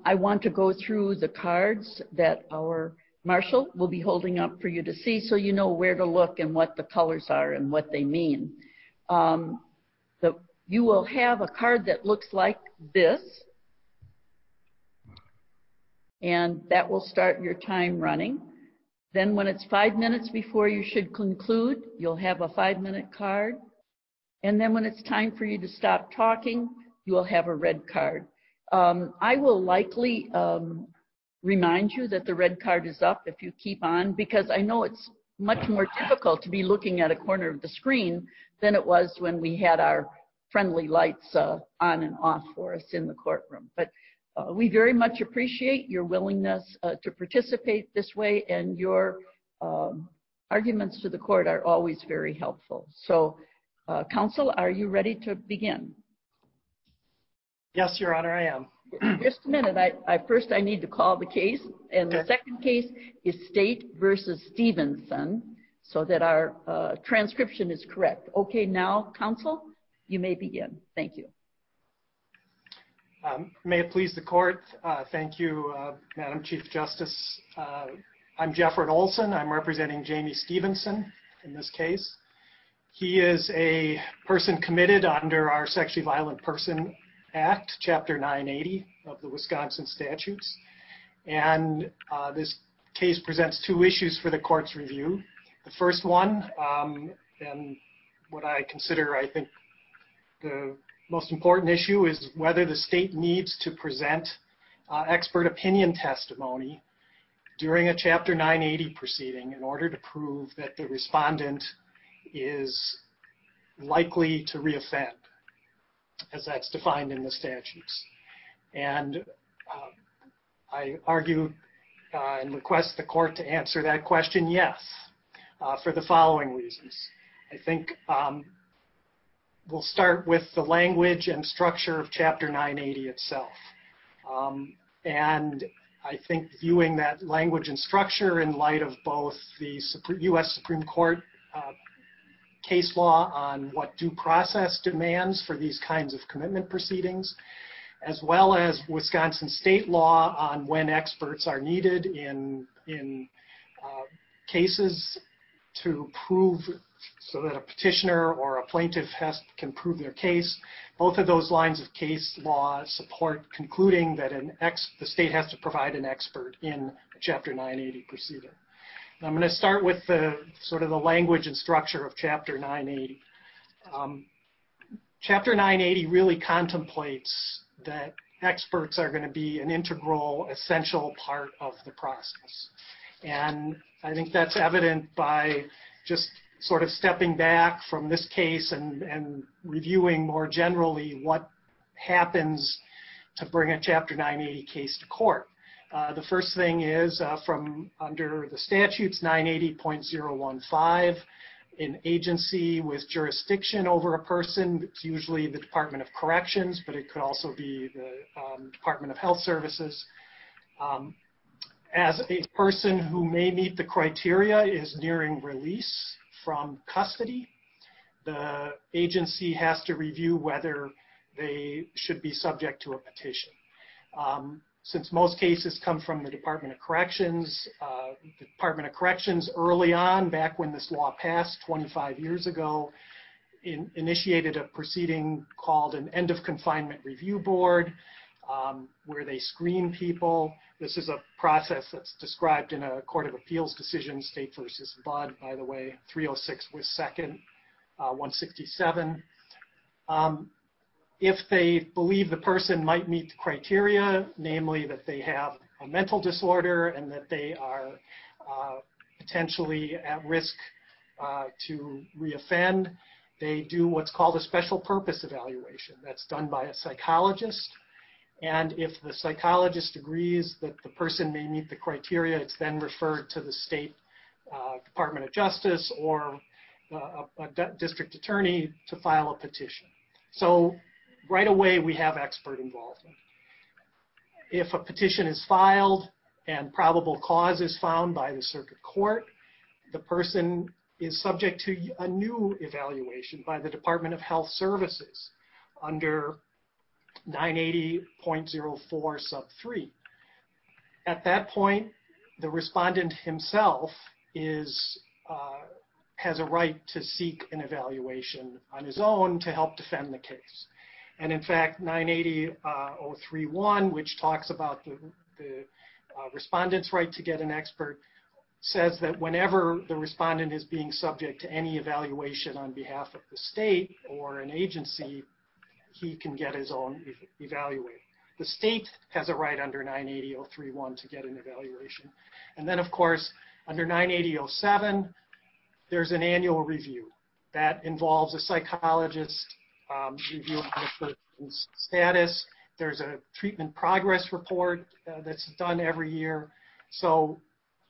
I want to go through the cards that our marshal will be holding up for you to see so you know where to look and what the colors are and what they mean. You will have a card that looks like this, and that will start your time running. Then when it's 5 minutes before you should conclude, you'll have a 5-minute card. And then when it's time for you to stop talking, you will have a red card. I will likely remind you that the red card is up if you keep on, because I know it's much more difficult to be looking at a corner of the screen than it was when we had our friendly lights on and off for us in the courtroom. But we very much appreciate your willingness to participate this way, and your arguments to the court are always very helpful. So, counsel, are you ready to begin? Yes, Your Honor, I am. Just a minute. First, I need to call the case, and the second case is State versus Stevenson, so that our transcription is correct. Okay, now, counsel, you may begin. Thank you. May it please the court. Thank you, Madam Chief Justice. I'm Jeffrey Olson. I'm representing Jamie Stevenson in this case. He is a person committed under our Sexually Violent Person Act, Chapter 980 of the Wisconsin statutes. And this case presents two issues for the court's review. The first one, and what I consider, I think, the most important issue, is whether the state needs to present expert opinion testimony during a Chapter 980 proceeding in order to prove that the respondent is likely to reoffend, as that's defined in the statutes. And I argue and request the court to answer that question, yes, for the following reasons. I think we'll start with the language and structure of Chapter 980 itself. And I think viewing that language and structure in light of both the U.S. Supreme Court case law on what due process demands for these kinds of commitment proceedings, as well as Wisconsin state law on when experts are needed in cases to prove, so that a petitioner or a plaintiff can prove their case. Both of those lines of case law support concluding that the state has to provide an expert in a Chapter 980 proceeding. And I'm going to start with the language and structure of Chapter 980. Chapter 980 really contemplates that experts are going to be an integral, essential part of the process. And I think that's evident by just sort of stepping back from this case and reviewing more generally what happens to bring a Chapter 980 case to court. The first thing is from under the statutes 980.015, an agency with jurisdiction over a person. It's usually the Department of Corrections, but it could also be the Department of Health Services. As a person who may meet the criteria is nearing release from custody, the agency has to review whether they should be subject to a petition. Since most cases come from the Department of Corrections, early on, back when this law passed 25 years ago, initiated a proceeding called an End of Confinement Review Board, where they screen people. This is a process that's described in a Court of Appeals decision, State versus Budd, by the way, 306 with 2nd, 167. If they believe the person might meet the criteria, namely that they have a mental disorder and that they are potentially at risk to reoffend, they do what's called a special purpose evaluation. That's done by a psychologist. And if the psychologist agrees that the person may meet the criteria, it's then referred to the State Department of Justice or a district attorney to file a petition. So right away, we have expert involvement. If a petition is filed and probable cause is found by the circuit court, the person is subject to a new evaluation by the Department of Health Services under 980.04 sub 3. At that point, the respondent himself has a right to seek an evaluation on his own to help defend the case. And in fact, 980.031, which talks about the respondent's right to get an expert, says that whenever the respondent is being subject to any evaluation on behalf of the state or an agency, he can get his own evaluated. The state has a right under 980.031 to get an evaluation. And then, of course, under 980.07, there's an annual review that involves a psychologist reviewing the person's status. There's a treatment progress report that's done every year. So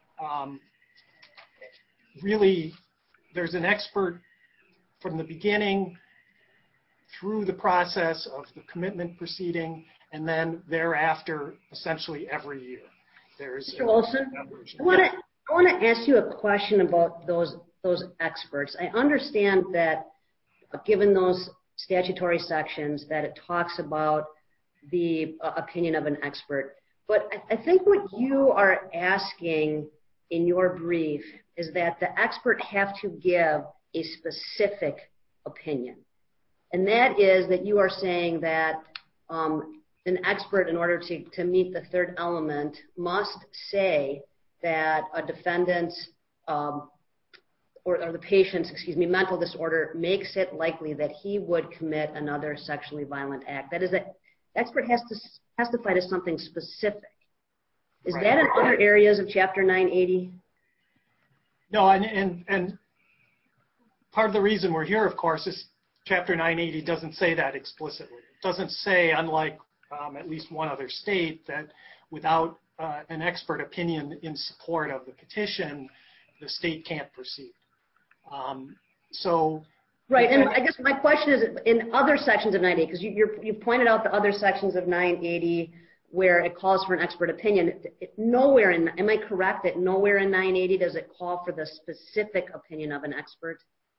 really, there's an expert from the beginning through the process of the commitment proceeding, and then thereafter, essentially every year. Mr. Olson, I want to ask you a question about those experts. I understand that given those statutory sections that it talks about the opinion of an expert, but I think what you are asking in your brief is that the expert have to give a specific opinion. And that is that you are saying that an expert, in order to meet the third element, must say that a defendant's or the patient's, mental disorder makes it likely that he would commit another sexually violent act. That is, that expert has to testify to something specific. Is that in other areas of Chapter 980? No, and part of the reason we're here, of course, is Chapter 980 doesn't say that explicitly. It doesn't say, unlike at least one other state, that without an expert opinion in support of the petition, the state can't proceed. Right, and I guess my question is, in other sections of 980, because you've pointed out the other sections of 980 where it calls for an expert opinion, nowhere in, am I correct that nowhere in 980 does it call for the specific opinion of an expert?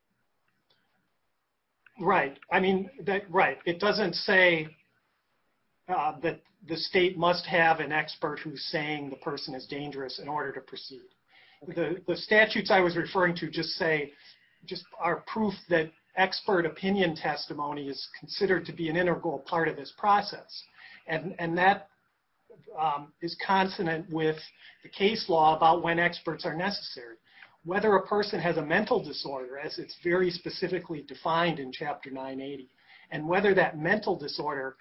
Right, I mean, right. It doesn't say that the state must have an expert who's saying the person is dangerous in order to proceed. The statutes I was referring to just are proof that expert opinion testimony is considered to be an integral part of this process. And that is consonant with the case law about when experts are necessary. Whether a person has a mental disorder, as it's very specifically defined in Chapter 980, and whether that mental disorder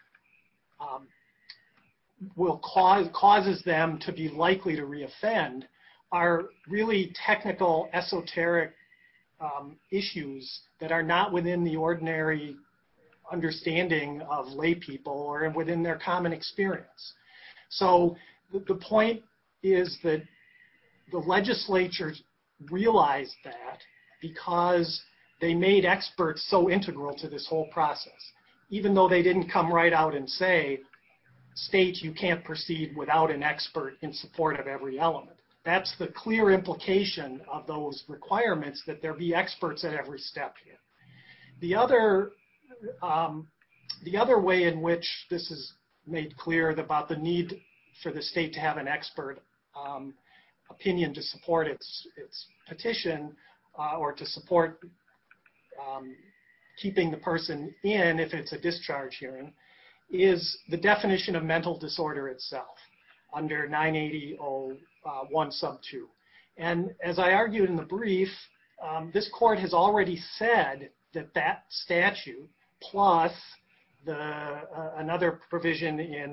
causes them to be likely to reoffend, are really technical, esoteric issues that are not within the ordinary understanding of lay people or within their common experience. So the point is that the legislature realized that because they made experts so integral to this whole process, even though they didn't come right out and say, state, you can't proceed without an expert in support of every element. That's the clear implication of those requirements, that there be experts at every step here. The other way in which this is made clear about the need for the state to have an expert opinion to support its petition or to support keeping the person in if it's a discharge hearing is the definition of mental disorder itself under 980.01 sub 2. And as I argued in the brief, this court has already said that statute plus another provision in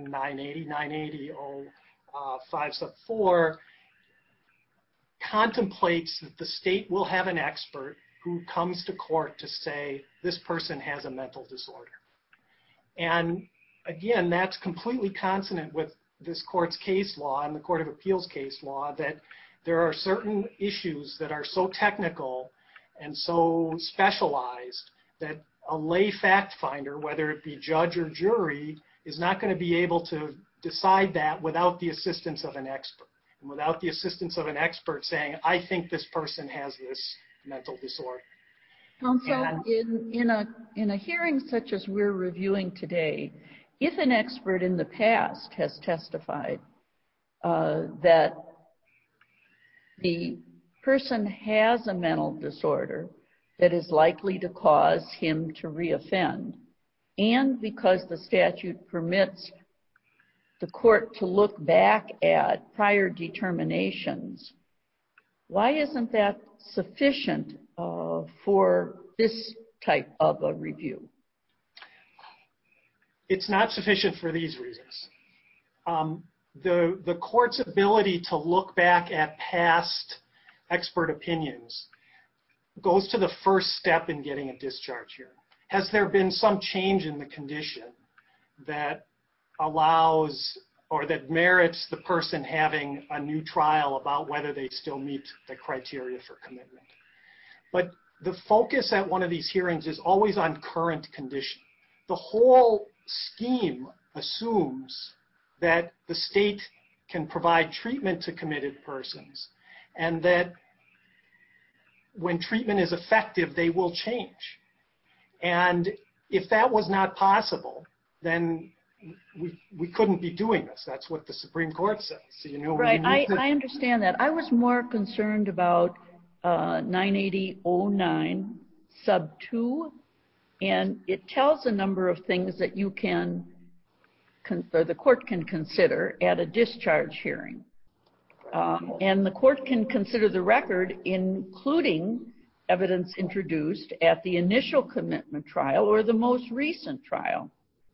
980.05 sub 4 contemplates that the state will have an expert who comes to court to say this person has a mental disorder. And again, that's completely consonant with this court's case law and the Court of Appeals case law, that there are certain issues that are so technical and so specialized that a lay fact finder, whether it be judge or jury, is not going to be able to decide that without the assistance of an expert. And without the assistance of an expert saying, I think this person has this mental disorder. Counsel, in a hearing such as we're reviewing today, if an expert in the past has testified that the person has a mental disorder that is likely to cause him to reoffend, and because the statute permits the court to look back at prior determinations, why isn't that sufficient for this type of a review? It's not sufficient for these reasons. The court's ability to look back at past expert opinions goes to the first step in getting a discharge hearing. Has there been some change in the condition that allows or that merits the person having a new trial about whether they still meet the criteria for commitment? But the focus at one of these hearings is always on current condition. The whole scheme assumes that the state can provide treatment to committed persons, and that when treatment is effective, they will change. And if that was not possible, then we couldn't be doing this. That's what the Supreme Court says. You know, right, I understand that. I was more concerned about 980.09 sub 2, and it tells a number of things that you can, or the court can consider at a discharge hearing. And the court can consider the record, including evidence introduced at the initial commitment trial or the most recent trial.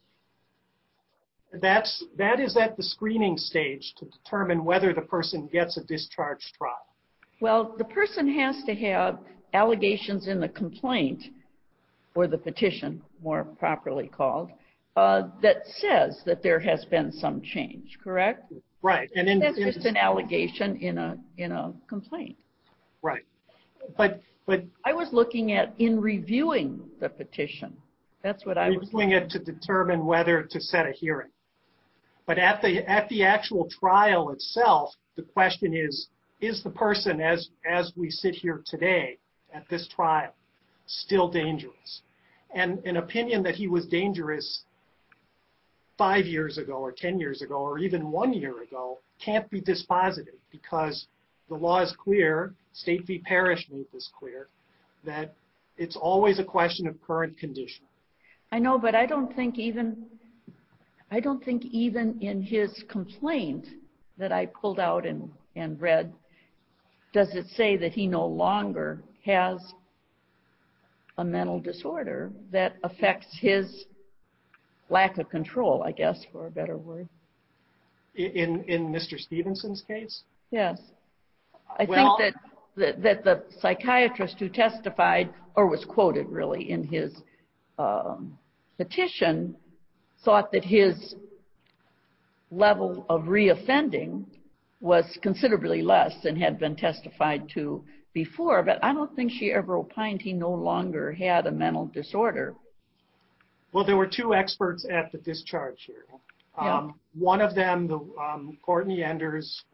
That is at the screening stage to determine whether the person gets a discharge trial. Well, the person has to have allegations in the complaint, or the petition, more properly called, that says that there has been some change, correct? Right. And that's just an allegation in a complaint. Right. But I was looking at in reviewing the petition. That's what I was reviewing it to determine whether to set a hearing. But at the actual trial itself, the question is the person, as we sit here today at this trial, still dangerous? And an opinion that he was dangerous 5 years ago or 10 years ago or even 1 year ago can't be dispositive, because the law is clear, State v. Parrish made this clear, that it's always a question of current condition. I know, but I don't think even in his complaint that I pulled out and read, does it say that he no longer has a mental disorder that affects his lack of control, I guess, for a better word. In Mr. Stevenson's case? Yes. I think that the psychiatrist who testified, or was quoted really in his petition, thought that his level of reoffending was considerably less than had been testified to before, but I don't think she ever opined he no longer had a mental disorder. Well, there were two experts at the discharge hearing. Yeah. One of them, Courtney Enders,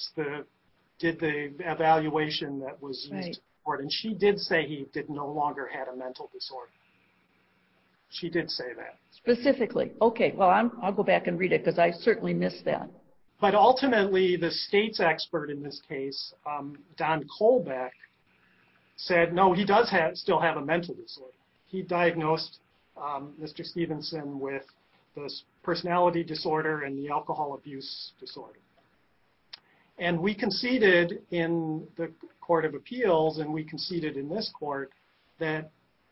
did the evaluation that was used to report, and she did say he no longer had a mental disorder. She did say that. Specifically. Okay, well, I'll go back and read it, because I certainly missed that. But ultimately, the state's expert in this case, Don Kolbeck, said, no, he does still have a mental disorder. He diagnosed Mr. Stevenson with this personality disorder and the alcohol abuse disorder. And we conceded in the Court of Appeals, and we conceded in this court, that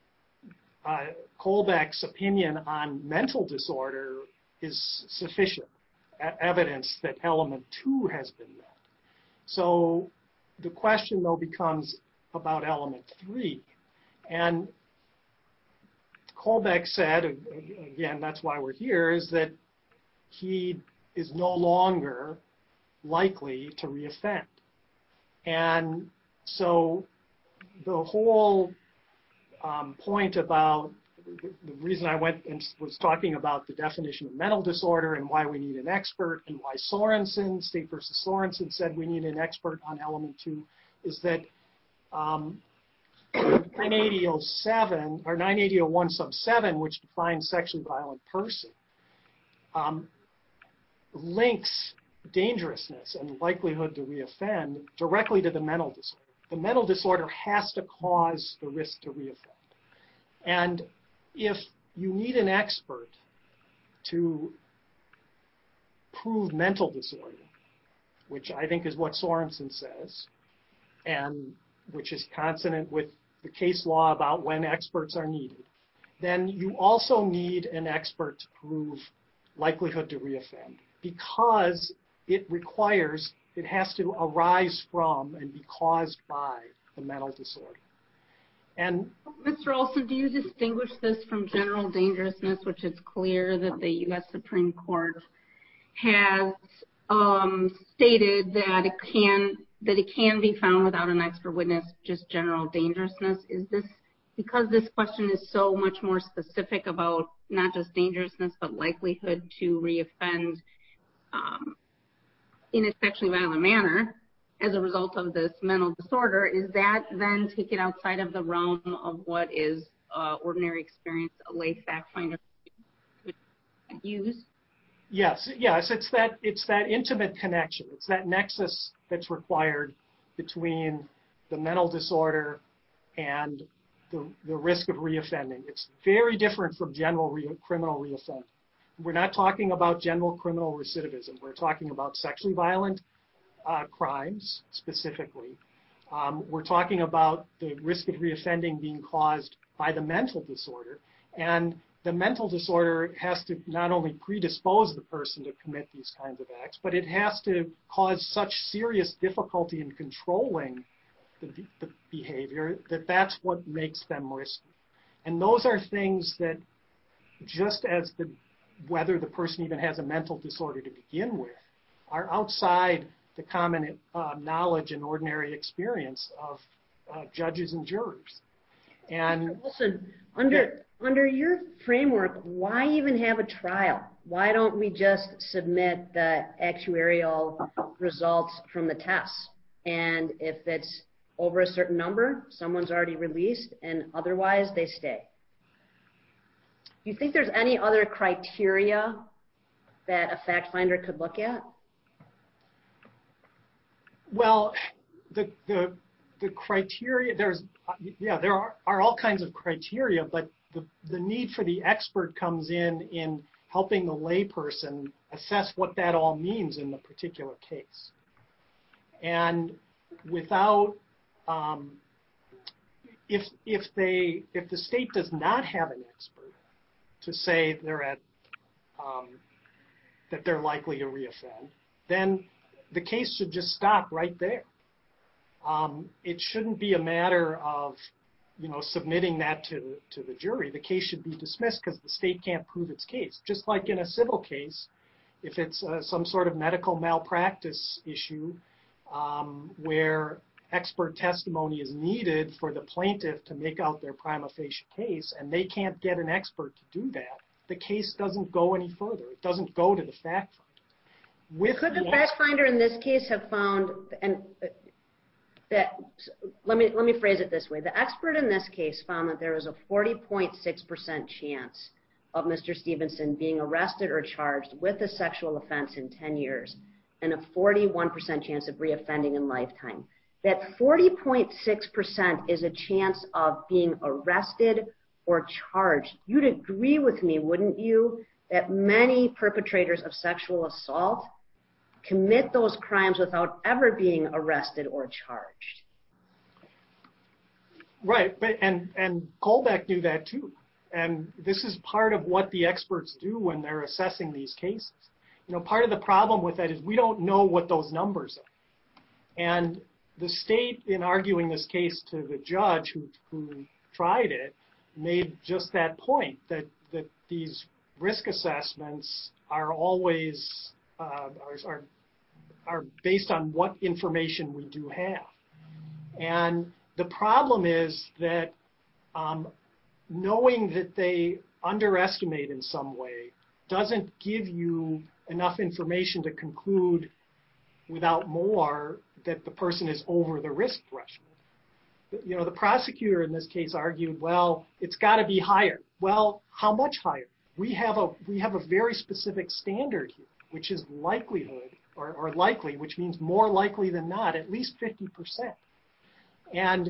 Kolbeck's opinion on mental disorder is sufficient evidence that element 2 has been met. So the question, though, becomes about element 3. And Kolbeck said, again, that's why we're here, is that he is no longer likely to reoffend. And so the whole point about the reason I went and was talking about the definition of mental disorder and why we need an expert, and why Sorensen, State versus Sorensen, said we need an expert on element 2, is that 980.07 or 980.01 sub 7, which defines sexually violent person, links dangerousness and likelihood to reoffend directly to the mental disorder. The mental disorder has to cause the risk to reoffend. And if you need an expert to prove mental disorder, which I think is what Sorensen says, and which is consonant with the case law about when experts are needed, then you also need an expert to prove likelihood to reoffend, because it has to arise from and be caused by the mental disorder. And Mr. Olson, do you distinguish this from general dangerousness, which is clear that the U.S. Supreme Court has stated that it can be found without an expert witness, just general dangerousness? Is this because this question is so much more specific about not just dangerousness but likelihood to reoffend in a sexually violent manner as a result of this mental disorder? Is that then taken outside of the realm of what is ordinary experience a lay fact finder could use? Yes, it's that intimate connection. It's that nexus that's required between the mental disorder and the risk of reoffending. It's very different from general criminal reoffending. We're not talking about general criminal recidivism. We're talking about sexually violent crimes specifically. We're talking about the risk of reoffending being caused by the mental disorder. And the mental disorder has to not only predispose the person to commit these kinds of acts, but it has to cause such serious difficulty in controlling the behavior that's what makes them risky. And those are things that, just as whether the person even has a mental disorder to begin with, are outside the common knowledge and ordinary experience of judges and jurors. And Wilson, under your framework, why even have a trial? Why don't we just submit the actuarial results from the tests? And if it's over a certain number, someone's already released, and otherwise they stay. Do you think there's any other criteria that a fact finder could look at? Well, the criteria, there are all kinds of criteria, but the need for the expert comes in helping the layperson assess what that all means in the particular case. And without, if the state does not have an expert to say that they're likely to reoffend, then the case should just stop right there. It shouldn't be a matter of, submitting that to the jury. The case should be dismissed because the state can't prove its case. Just like in a civil case, if it's some sort of medical malpractice issue where expert testimony is needed for the plaintiff to make out their prima facie case, and they can't get an expert to do that, the case doesn't go any further. It doesn't go to the fact finder. Could the fact finder in this case have found, let me phrase it this way. The expert in this case found that there was a 40.6% chance of Mr. Stevenson being arrested or charged with a sexual offense in 10 years and a 41% chance of reoffending in lifetime. That 40.6% is a chance of being arrested or charged. You'd agree with me, wouldn't you, that many perpetrators of sexual assault commit those crimes without ever being arrested or charged? Right, and Colbeck knew that too. And this is part of what the experts do when they're assessing these cases. Part of the problem with that is we don't know what those numbers are. And the state, in arguing this case to the judge who tried it, made just that point, that these risk assessments are always are based on what information we do have. And the problem is that knowing that they underestimate in some way doesn't give you enough information to conclude without more that the person is over the risk threshold. The prosecutor in this case argued, well, it's got to be higher. Well, how much higher? we have a very specific standard here, which is likelihood or likely, which means more likely than not, at least 50%. And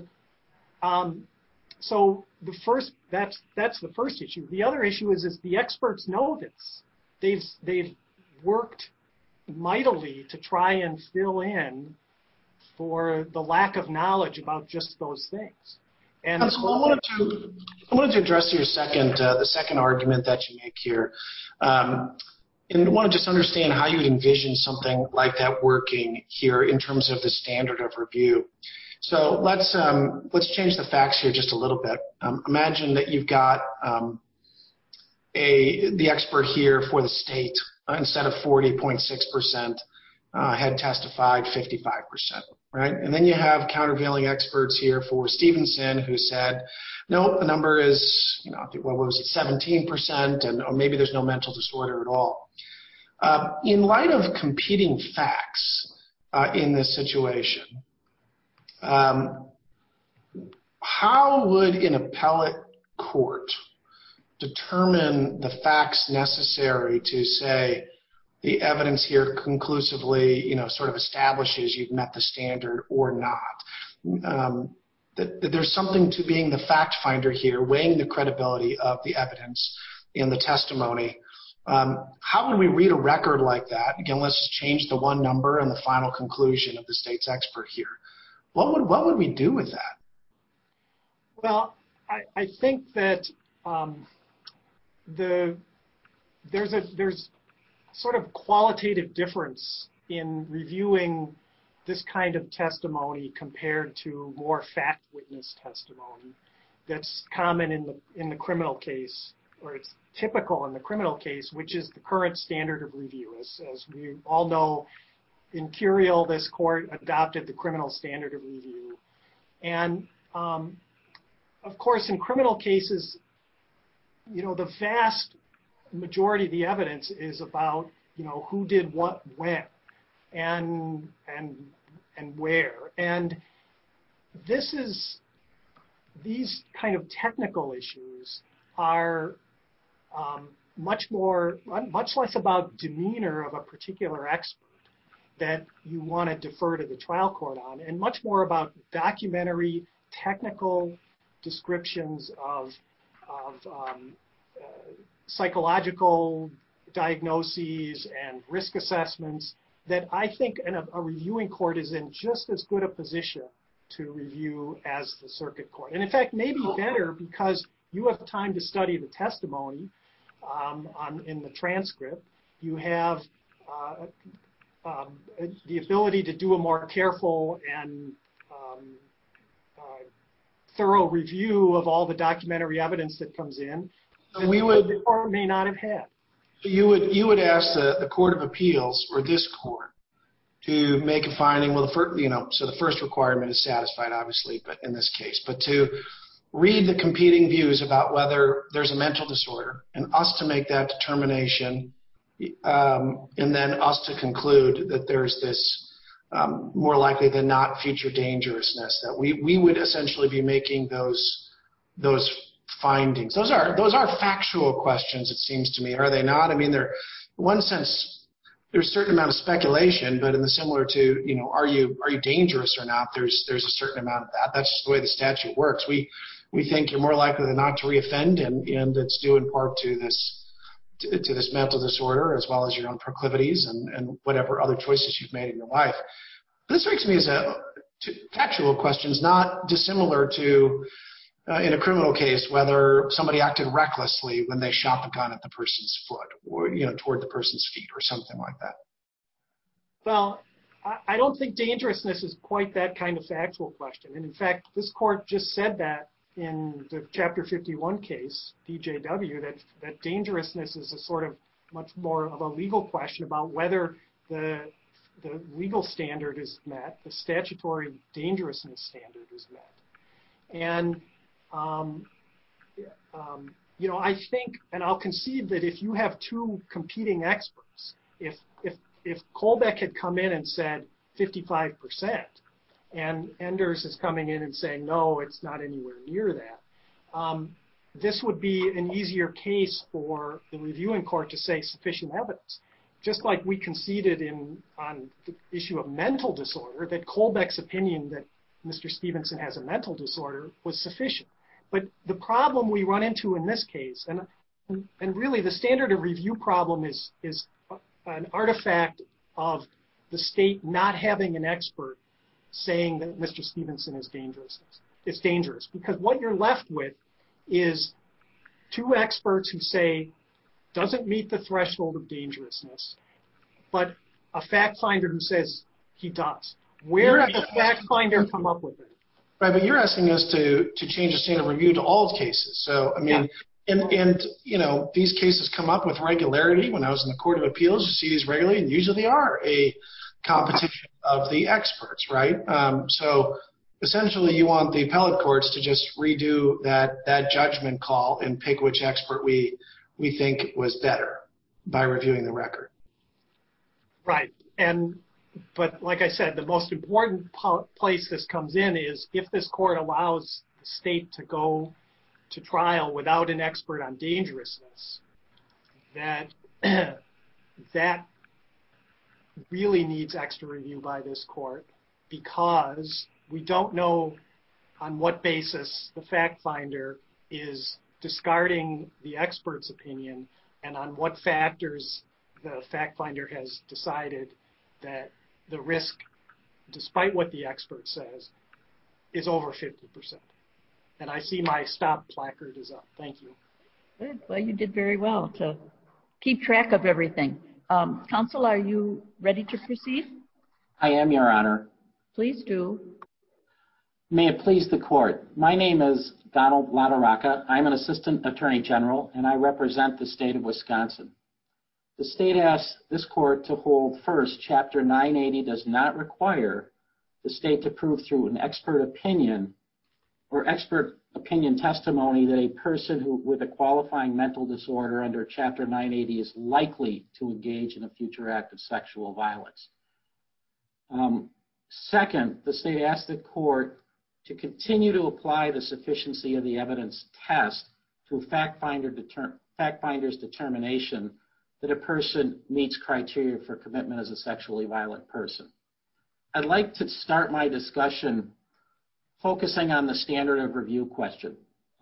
so that's the first issue. The other issue is the experts know this. They've worked mightily to try and fill in for the lack of knowledge about just those things. And so I wanted to address the second argument that you make here, and I want to just understand how you would envision something like that working here in terms of the standard of review. So let's change the facts here just a little bit. Imagine that you've got the expert here for the state, instead of 40.6%, had testified 55%, right? And then you have countervailing experts here for Stevenson who said, nope, the number is, what was it, 17%, or maybe there's no mental disorder at all. In light of competing facts in this situation, how would an appellate court determine the facts necessary to say the evidence here conclusively, sort of establishes you've met the standard or not? That there's something to being the fact finder here, weighing the credibility of the evidence in the testimony. How would we read a record like that? Again, let's just change the one number and the final conclusion of the state's expert here. What would we do with that? Well, I think that there's sort of qualitative difference in reviewing this kind of testimony compared to more fact witness testimony that's common in the criminal case, or it's typical in the criminal case, which is the current standard of review. As we all know, in Curiel, this court adopted the criminal standard of review. And of course, in criminal cases, the vast majority of the evidence is about, who did what when and where. And these kind of technical issues are much less about demeanor of a particular expert that you want to defer to the trial court on, and much more about documentary technical descriptions of psychological diagnoses and risk assessments that I think a reviewing court is in just as good a position to review as the circuit court. And in fact, maybe better, because you have time to study the testimony in the transcript. You have the ability to do a more careful and thorough review of all the documentary evidence that comes in. So we would, or may not have had. You would ask the Court of Appeals or this court to make a finding. Well, so the first requirement is satisfied, obviously, but in this case, but to read the competing views about whether there's a mental disorder, and us to make that determination, and then us to conclude that there's this more likely than not future dangerousness, that we would essentially be making those findings. Those are factual questions, it seems to me, are they not? I mean, they're, in one sense, there's a certain amount of speculation, but in the similar to, are you dangerous or not, there's a certain amount of that. That's just the way the statute works. We think you're more likely than not to reoffend, and it's due in part to this mental disorder, as well as your own proclivities and whatever other choices you've made in your life. This strikes me as factual questions, not dissimilar to in a criminal case, whether somebody acted recklessly when they shot the gun at the person's foot, or toward the person's feet, or something like that. Well, I don't think dangerousness is quite that kind of factual question. And in fact, this court just said that in the Chapter 51 case, DJW, that dangerousness is a sort of much more of a legal question about whether the legal standard is met, the statutory dangerousness standard is met. And I think, and I'll concede that if you have two competing experts, if Kolbeck had come in and said 55%, and Enders is coming in and saying, no, it's not anywhere near that, this would be an easier case for the reviewing court to say sufficient evidence. Just like we conceded on the issue of mental disorder, that Colbeck's opinion that Mr. Stevenson has a mental disorder was sufficient. But the problem we run into in this case, and really the standard of review problem is an artifact of the state not having an expert saying that Mr. Stevenson is dangerous. It's dangerous because what you're left with is two experts who say doesn't meet the threshold of dangerousness, but a fact finder who says he does. Where did the fact finder come up with it? Right, but you're asking us to change the standard of review to all cases. So, I mean, and you know, these cases come up with regularity. When I was in the Court of Appeals, you see these regularly, and usually they are a competition of the experts, right? So essentially you want the appellate courts to just redo that judgment call and pick which expert we think was better by reviewing the record. Right. But like I said, the most important place this comes in is if this court allows the state to go to trial without an expert on dangerousness, that really needs extra review by this court, because we don't know on what basis the fact finder is discarding the expert's opinion and on what factors the fact finder has decided that the risk, despite what the expert says, is over 50%. And I see my stop placard is up. Thank you. Good. Well, you did very well to keep track of everything. Counsel, are you ready to proceed? I am, Your Honor. Please do. May it please the court. My name is Donald LaTarraca. I'm an assistant attorney general, and I represent the state of Wisconsin. The state asks this court to hold first, Chapter 980 does not require the state to prove through an expert opinion or expert opinion testimony that a person with a qualifying mental disorder under Chapter 980 is likely to engage in a future act of sexual violence. Second, the state asks the court to continue to apply the sufficiency of the evidence test to a fact finder's determination that a person meets criteria for commitment as a sexually violent person. I'd like to start my discussion focusing on the standard of review question.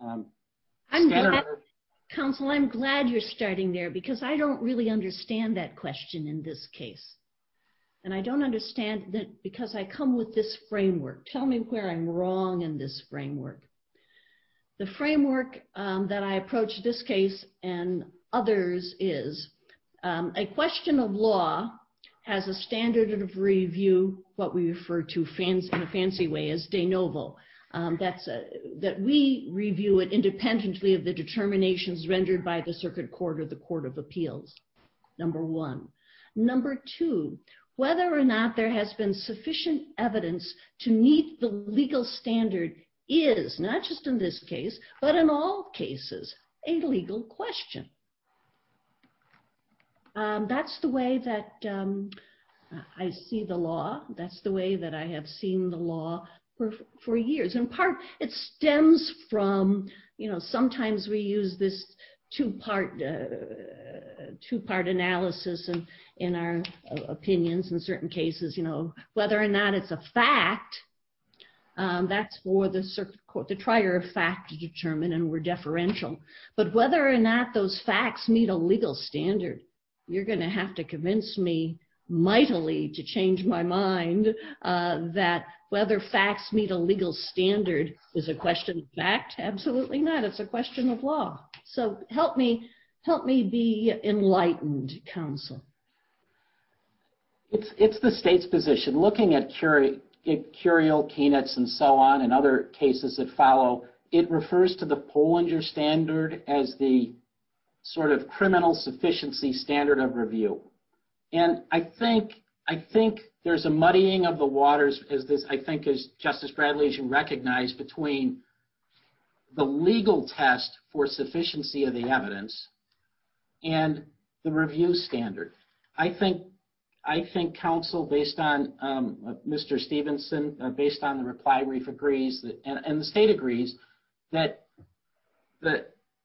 Counsel, I'm glad you're starting there because I don't really understand that question in this case. And I don't understand that because I come with this framework. Tell me where I'm wrong in this framework. The framework that I approach this case and others is a question of law has a standard of review, what we refer to in a fancy way as de novo. That we review it independently of the determinations rendered by the circuit court or the Court of Appeals, number one. Number two, whether or not there has been sufficient evidence to meet the legal standard is, not just in this case, but in all cases, a legal question. That's the way that I see the law. That's the way that I have seen the law for years. In part, it stems from, sometimes we use this two-part analysis in our opinions in certain cases, whether or not it's a fact, that's for the circuit court, the trier of fact to determine, and we're deferential. But whether or not those facts meet a legal standard, you're going to have to convince me mightily to change my mind that whether facts meet a legal standard is a question of fact. Absolutely not. It's a question of law. So help me be enlightened, counsel. It's the state's position. Looking at Curiel, Kienitz, and so on, and other cases that follow, it refers to the Pollinger standard as the sort of criminal sufficiency standard of review. And I think there's a muddying of the waters, as Justice Bradley, as you recognize, between the legal test for sufficiency of the evidence and the review standard. I think counsel, based on Mr. Stevenson, based on the reply brief, agrees that, and the state agrees that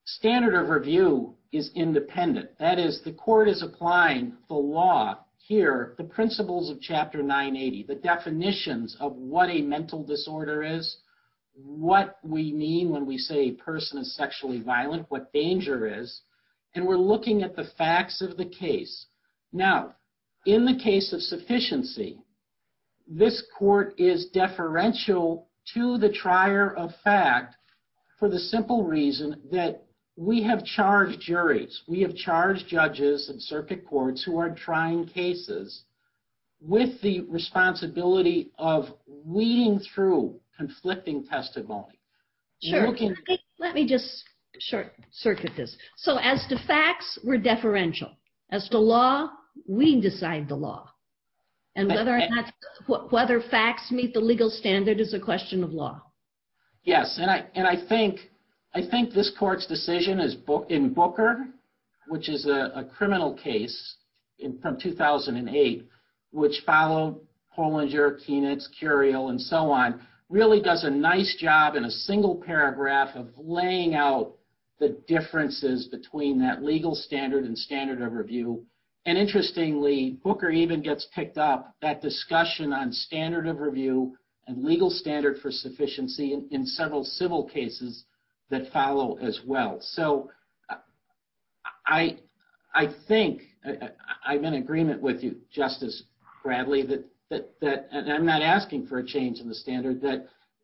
standard of review is independent. That is, the court is applying the law here, the principles of Chapter 980, the definitions of what a mental disorder is, what we mean when we say a person is sexually violent, what danger is, and we're looking at the facts of the case. Now, in the case of sufficiency, this court is deferential to the trier of fact for the simple reason that we have charged juries, we have charged judges and circuit courts who are trying cases with the responsibility of weeding through conflicting testimony. Sure. Let me just circuit this. So as to facts, we're deferential. As to law, we decide the law. And whether facts meet the legal standard is a question of law. Yes, and I think this court's decision is in Booker, which is a criminal case from 2008, which followed Pollinger, Kienitz, Curiel, and so on, really does a nice job in a single paragraph of laying out the differences between that legal standard and standard of review. And interestingly, Booker even gets picked up, that discussion on standard of review and legal standard for sufficiency in several civil cases that follow as well. So I think I'm in agreement with you, Justice Bradley, that and I'm not asking for a change in the standard, that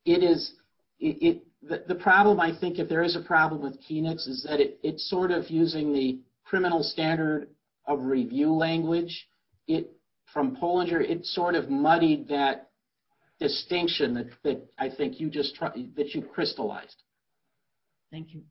the problem, I think, if there is a problem with Kienitz, is that it's sort of using the criminal standard of review language. From Pollinger, it sort of muddied that distinction that I think you crystallized. Thank you.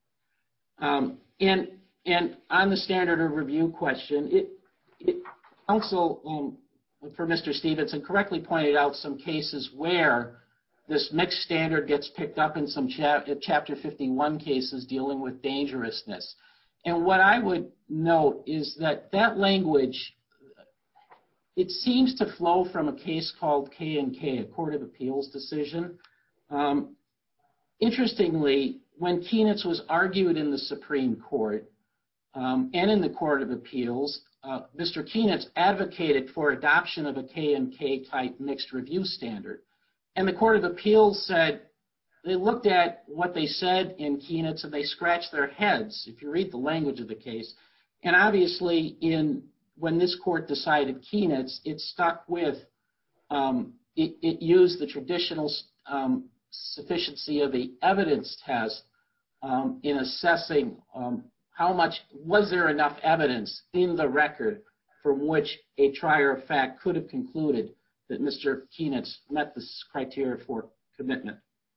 And on the standard of review question, counsel for Mr. Stevenson correctly pointed out some cases where this mixed standard gets picked up in some Chapter 51 cases dealing with dangerousness. And what I would note is that language, it seems to flow from a case called K&K, a Court of Appeals decision. Interestingly, when Kienitz was argued in the Supreme Court and in the Court of Appeals, Mr. Kienitz advocated for adoption of a K&K type mixed review standard. And the Court of Appeals said, they looked at what they said in Kienitz and they scratched their heads, if you read the language of the case. And obviously, when this court decided Kienitz, it stuck with, it used the traditional sufficiency of the evidence test in assessing how much, was there enough evidence in the record from which a trier of fact could have concluded that Mr. Kienitz met this criteria for commitment.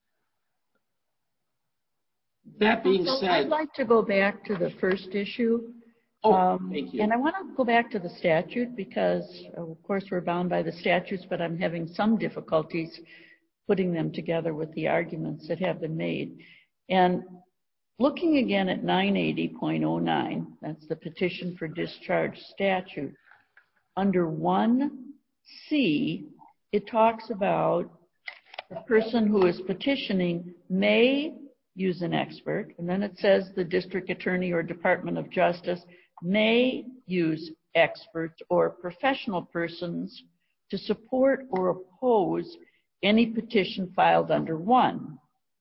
That being said, I'd like to go back to the first issue. Thank you. And I want to go back to the statute because, of course, we're bound by the statutes, but I'm having some difficulties putting them together with the arguments that have been made. And looking again at 980.09, that's the petition for discharge statute, under 1C, it talks about the person who is petitioning may use an expert, and then it says the district attorney or Department of Justice may use experts or professional persons to support or oppose any petition filed under 1.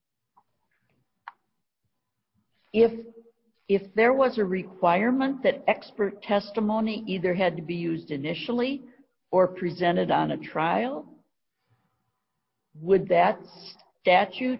If there was a requirement that expert testimony either had to be used initially or presented on a trial, would that statute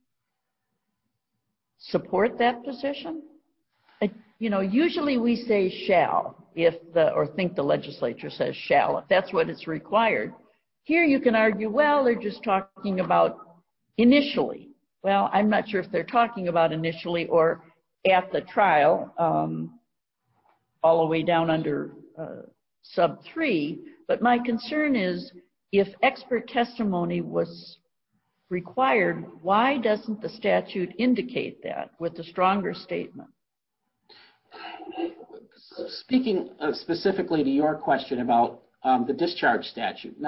support that position? Usually we say shall, or think the legislature says shall, if that's what it's required. Here you can argue, well, they're just talking about initially. Well, I'm not sure if they're talking about initially or at the trial, all the way down under sub 3. But my concern is if expert testimony was required, why doesn't the statute indicate that with a stronger statement? Speaking specifically to your question about the discharge statute,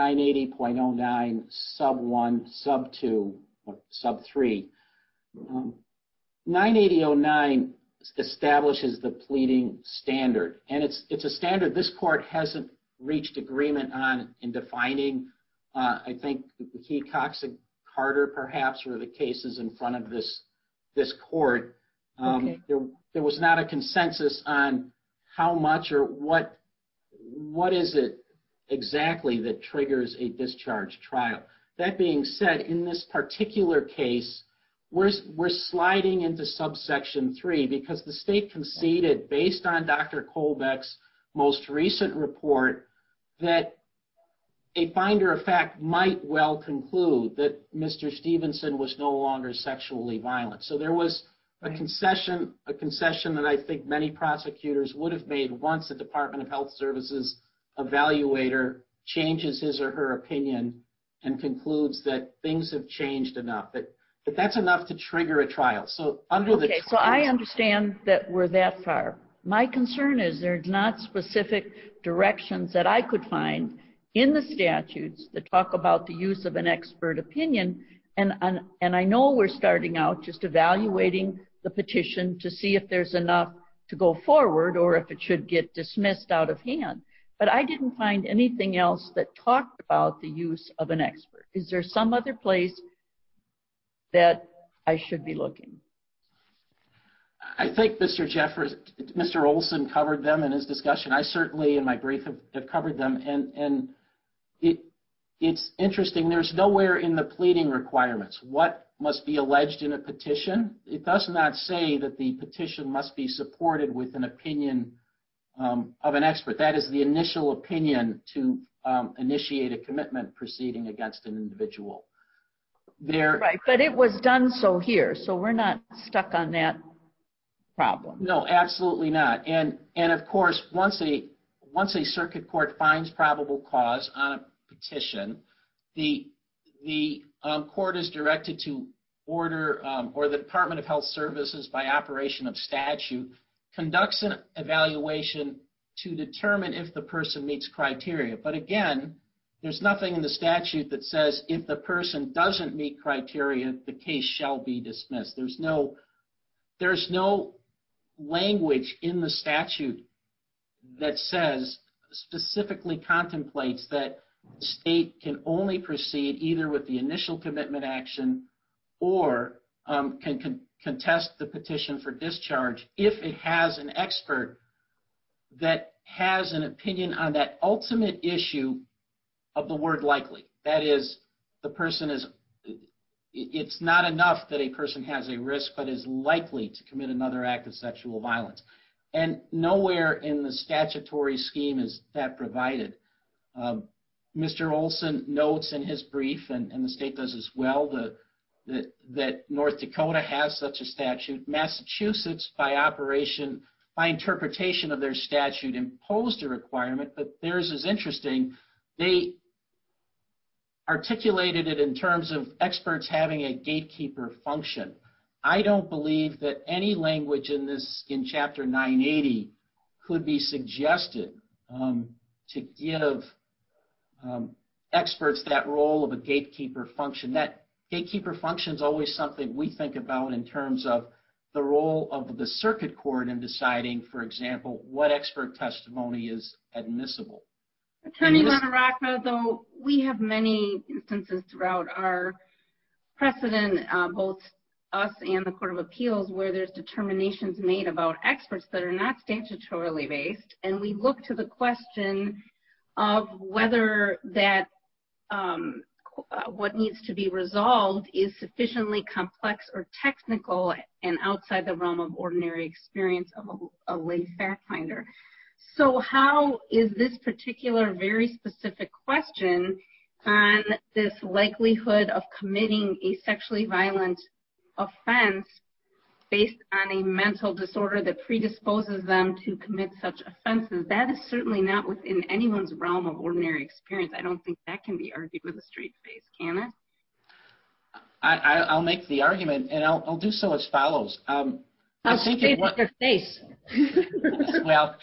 980.09, sub 1, sub 2, or sub 3, 98009 establishes the pleading standard, and it's a standard this court hasn't reached agreement on in defining. I think McKee, Cox, and Carter perhaps were the cases in front of this court. Okay. There was not a consensus on how much or what is it exactly that triggers a discharge trial. That being said, in this particular case, we're sliding into subsection 3 because the state conceded, based on Dr. Kolbeck's most recent report, that a finder of fact might well conclude that Mr. Stevenson was no longer sexually violent. So there was a concession that I think many prosecutors would have made once the Department of Health Services evaluator changes his or her opinion and concludes that things have changed enough, but that's enough to trigger a trial. So so I understand that we're that far. My concern is there's not specific directions that I could find in the statutes that talk about the use of an expert opinion, and I know we're starting out just evaluating the petition to see if there's enough to go forward or if it should get dismissed out of hand. But I didn't find anything else that talked about the use of an expert. Is there some other place that I should be looking? I think Mr. Olson covered them in his discussion. I certainly, in my brief, have covered them. And it's interesting. There's nowhere in the pleading requirements what must be alleged in a petition. It does not say that the petition must be supported with an opinion of an expert. That is the initial opinion to initiate a commitment proceeding against an individual. Right, but it was done so here, so we're not stuck on that problem. No, absolutely not. And of course, once a circuit court finds probable cause on a petition, the court is directed to order, or the Department of Health Services, by operation of statute, conducts an evaluation to determine if the person meets criteria. But again, there's nothing in the statute that says if the person doesn't meet criteria, the case shall be dismissed. There's no language in the statute that says, specifically contemplates that the state can only proceed either with the initial commitment action or can contest the petition for discharge if it has an expert that has an opinion on that ultimate issue of the word likely. That is, it's not enough that a person has a risk, but is likely to commit another act of sexual violence. And nowhere in the statutory scheme is that provided. Mr. Olson notes in his brief, and the state does as well, that North Dakota has such a statute. Massachusetts, by interpretation of their statute, imposed a requirement, but theirs is interesting. They articulated it in terms of experts having a gatekeeper function. I don't believe that any language in Chapter 980 could be suggested to give experts that role of a gatekeeper function. That gatekeeper function is always something we think about in terms of the role of the circuit court in deciding, for example, what expert testimony is admissible. Attorney Lataraka, though, we have many instances throughout our precedent, both us and the Court of Appeals, where there's determinations made about experts that are not statutorily based, and we look to the question of whether that what needs to be resolved is sufficiently complex or technical and outside the realm of ordinary experience of a lay fact finder. So how is this particular very specific question on this likelihood of committing a sexually violent offense based on a mental disorder that predisposes them to commit such offenses? That is certainly not within anyone's realm of ordinary experience. I don't think that can be argued with a straight face, can it? I'll make the argument, and I'll do so as follows. I'll straight with your face. Well,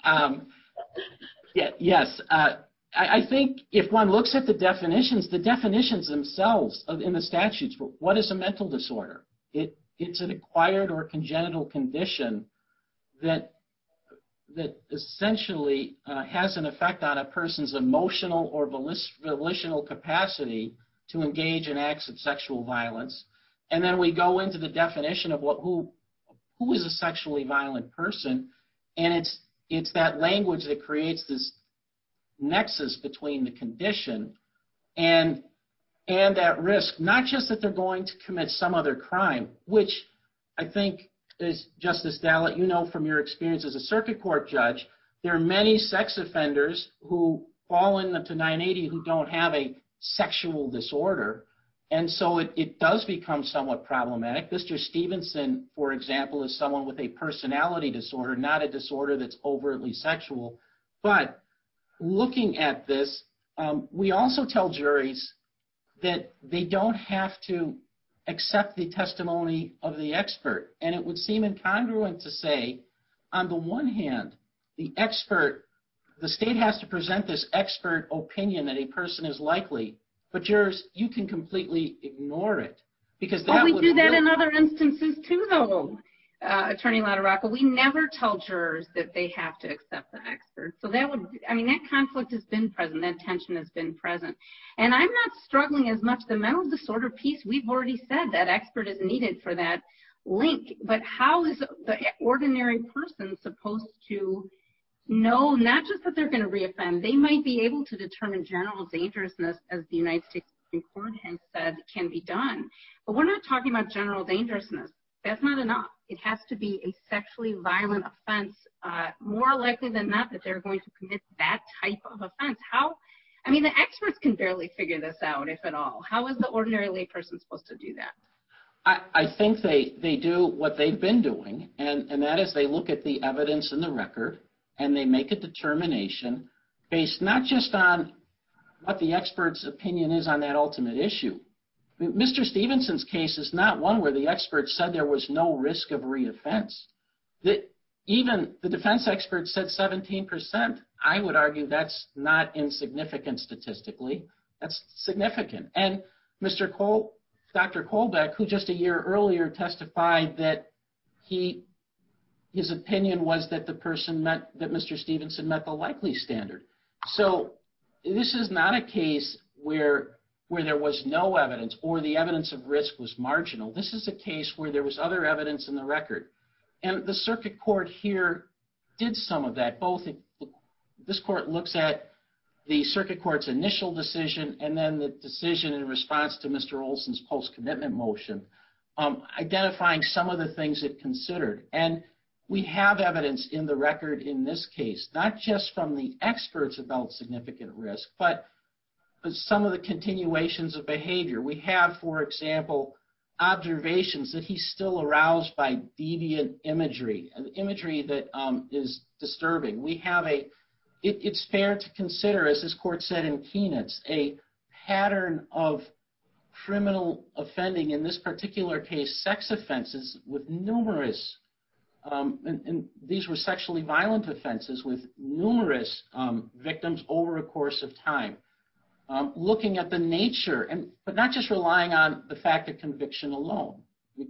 yes. I think if one looks at the definitions themselves in the statutes, what is a mental disorder? It it's an acquired or congenital condition that essentially has an effect on a person's emotional or volitional capacity to engage in acts of sexual violence. And then we go into the definition of who is a sexually violent person, and it's that language that creates this nexus between the condition and that risk, not just that they're going to commit some other crime, which I think is, Justice Dallett, you know from your experience as a circuit court judge, there are many sex offenders who fall into 980 who don't have a sexual disorder, and so it does become somewhat problematic. Mr. Stevenson, for example, is someone with a personality disorder, not a disorder that's overtly sexual. But looking at this, we also tell juries that they don't have to accept the testimony of the expert. And it would seem incongruent to say, on the one hand, the state has to present this expert opinion that a person is likely, but jurors, you can completely ignore it. Because that we do that in other instances too, though, Attorney LaTorraca. We never tell jurors that they have to accept the expert. So that conflict has been present, that tension has been present. And I'm not struggling as much. The mental disorder piece, we've already said that expert is needed for that link. But how is the ordinary person supposed to know, not just that they're going to reoffend, they might be able to determine general dangerousness, as the United States Supreme Court has said can be done. But we're not talking about general dangerousness. That's not enough. It has to be a sexually violent offense, more likely than not that they're going to commit that type of offense. The experts can barely figure this out, if at all. How is the ordinary layperson supposed to do that? I think they do what they've been doing, and that is they look at the evidence in the record, and they make a determination based not just on what the expert's opinion is on that ultimate issue. Mr. Stevenson's case is not one where the expert said there was no risk of reoffense. Even the defense expert said 17%. I would argue that's not insignificant statistically. That's significant. And Dr. Kolbeck, who just a year earlier testified that his opinion was that that Mr. Stevenson met the likely standard. So this is not a case where there was no evidence or the evidence of risk was marginal. This is a case where there was other evidence in the record. And the circuit court here did some of that. This court looks at the circuit court's initial decision and then the decision in response to Mr. Olson's post-commitment motion, identifying some of the things it considered. And we have evidence in the record in this case, not just from the experts about significant risk, but some of the continuations of behavior. We have, for example, observations that he's still aroused by deviant imagery, imagery that is disturbing. We have it's fair to consider, as this court said in Keenitz, a pattern of criminal offending, in this particular case, sex offenses with numerous, and these were sexually violent offenses with numerous victims over a course of time. Looking at the nature, but not just relying on the fact of conviction alone,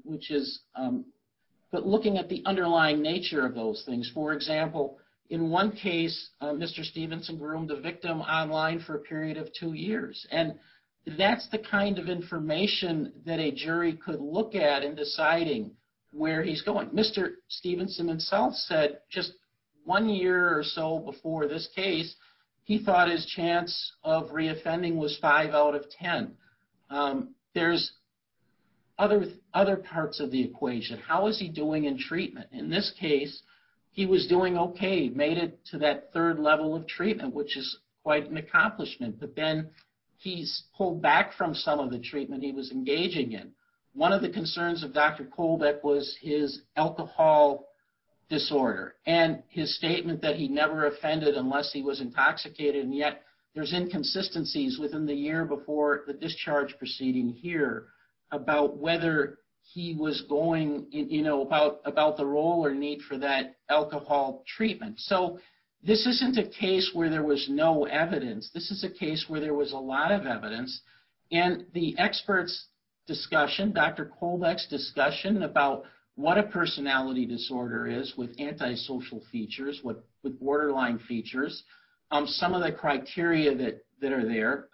but looking at the underlying nature of those things. For example, in one case, Mr. Stevenson groomed a victim online for a period of 2 years. And that's the kind of information that a jury could look at in deciding where he's going. Mr. Stevenson himself said just 1 year or so before this case, he thought his chance of reoffending was 5 out of 10. There's other parts of the equation. How is he doing in treatment? In this case, he was doing okay, made it to that 3rd level of treatment, which is quite an accomplishment. But then he's pulled back from some of the treatment he was engaging in. One of the concerns of Dr. Kolbeck was his alcohol disorder and his statement that he never offended unless he was intoxicated, and yet there's inconsistencies within the year before the discharge proceeding here about whether he was going, about the role or need for that alcohol treatment. So this isn't a case where there was no evidence. This is a case where there was a lot of evidence, and the experts discussion, Dr. Kolbeck's discussion about what a personality disorder is with antisocial features, with borderline features, some of the criteria that are there.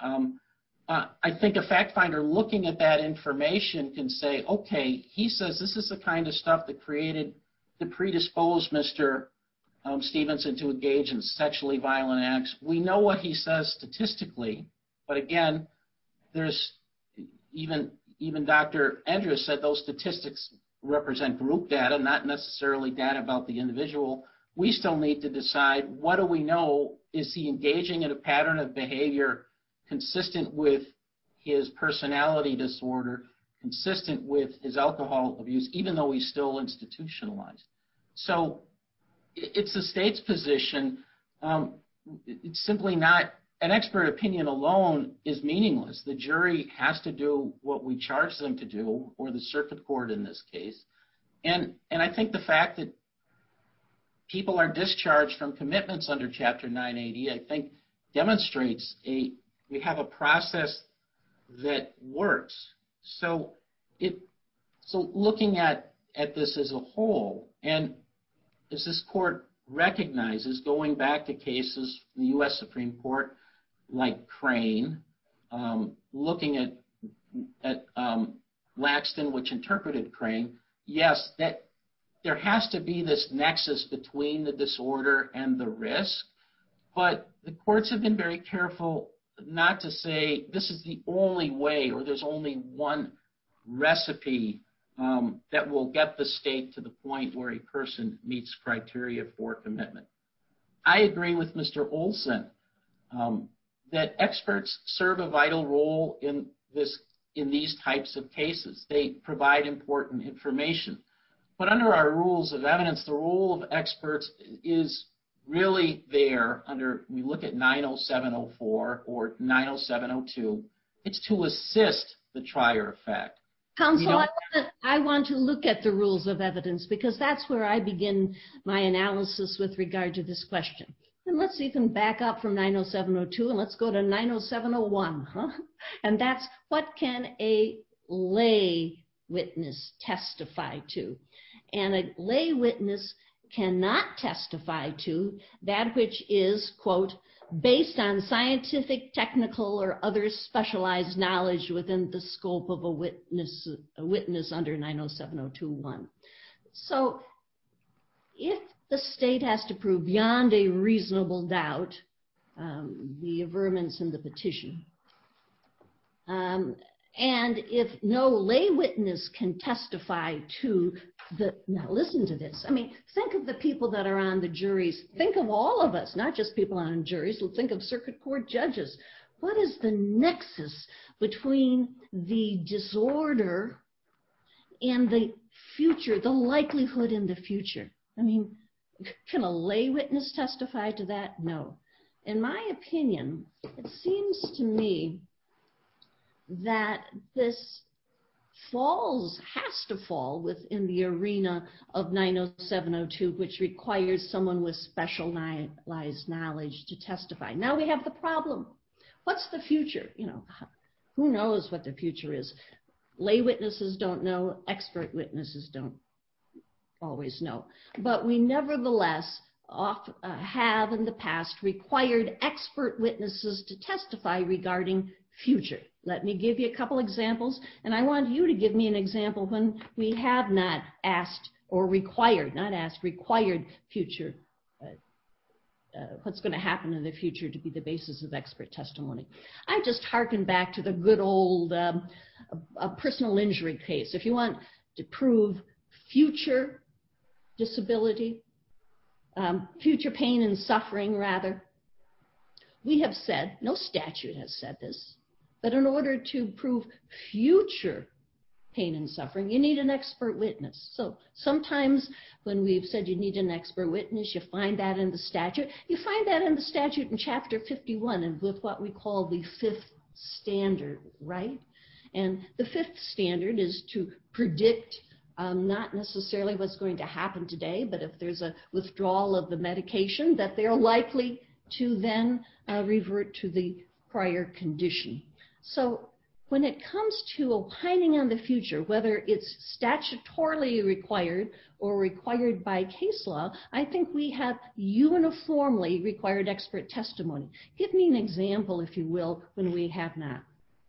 I think a fact finder looking at that information can say, okay, he says this is the kind of stuff that predisposed Mr. Stevenson to engage in sexually violent acts. We know what he says statistically, but again, there's even Dr. Andrews said those statistics represent group data, not necessarily data about the individual. We still need to decide, what do we know? Is he engaging in a pattern of behavior consistent with his personality disorder, consistent with his alcohol abuse, even though he's still institutionalized? So it's the state's position. It's simply not, an expert opinion alone is meaningless. The jury has to do what we charge them to do, or the circuit court in this case. And I think the fact that people are discharged from commitments under Chapter 980, I think demonstrates we have a process that works. So looking at this as a whole, and as this court recognizes, going back to cases in the U.S. Supreme Court like Crane, looking at Laxton, which interpreted Crane, yes, that there has to be this nexus between the disorder and the risk, but the courts have been very careful not to say this is the only way, or there's only one recipe that will get the state to the point where a person meets criteria for commitment. I agree with Mr. Olson that experts serve a vital role in these types of cases. They provide important information. But under our rules of evidence, the role of experts is really there under, we look at 90704 or 90702, it's to assist the trier of fact. Counsel, I want to look at the rules of evidence, because that's where I begin my analysis with regard to this question. And let's even back up from 90702 and let's go to 90701. And that's, what can a lay witness testify to? And a lay witness cannot testify to that which is, quote, based on scientific, technical, or other specialized knowledge within the scope of a witness under 90702(1). So if the state has to prove beyond a reasonable doubt the averments in the petition, and if no lay witness can testify to now listen to this. I mean, think of the people that are on the juries. Think of all of us, not just people on juries. Think of circuit court judges. What is the nexus between the disorder and the future, the likelihood in the future? I mean, can a lay witness testify to that? No. In my opinion, it seems to me that this has to fall within the arena of 90702, which requires someone with specialized knowledge to testify. Now we have the problem. What's the future? You know, who knows what the future is? Lay witnesses don't know. Expert witnesses don't always know. But we nevertheless have in the past required expert witnesses to testify regarding future. Let me give you a couple examples, and I want you to give me an example when we have not asked or required, not asked, required future, what's going to happen in the future to be the basis of expert testimony. I just hearken back to the good old personal injury case. If you want to prove future disability, future pain and suffering rather, we have said, no statute has said this, but in order to prove future pain and suffering, you need an expert witness. So sometimes when we've said you need an expert witness, you find that in the statute. You find that in the statute in Chapter 51 and with what we call the fifth standard, right? And the fifth standard is to predict not necessarily what's going to happen today, but if there's a withdrawal of the medication, that they're likely to then revert to the prior condition. So when it comes to opining on the future, whether it's statutorily required or required by case law, I think we have uniformly required expert testimony. Give me an example, if you will, when we have not.